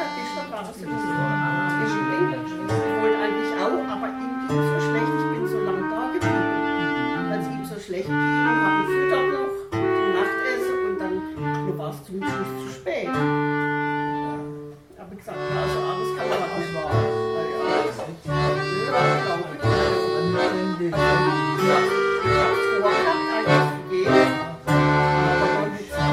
die Stadt war das in ich wollte eigentlich auch, aber ihm ging so schlecht, ich bin so lange da geblieben. Weil es ihm so schlecht ging, habe ich Futter noch zum Nachtessen und dann war es zum Schluss zu spät. Habe ich gesagt, ja, also alles kann man nicht machen. Ich habe es vorgehabt, eigentlich zu gehen. Aber heute ist es schon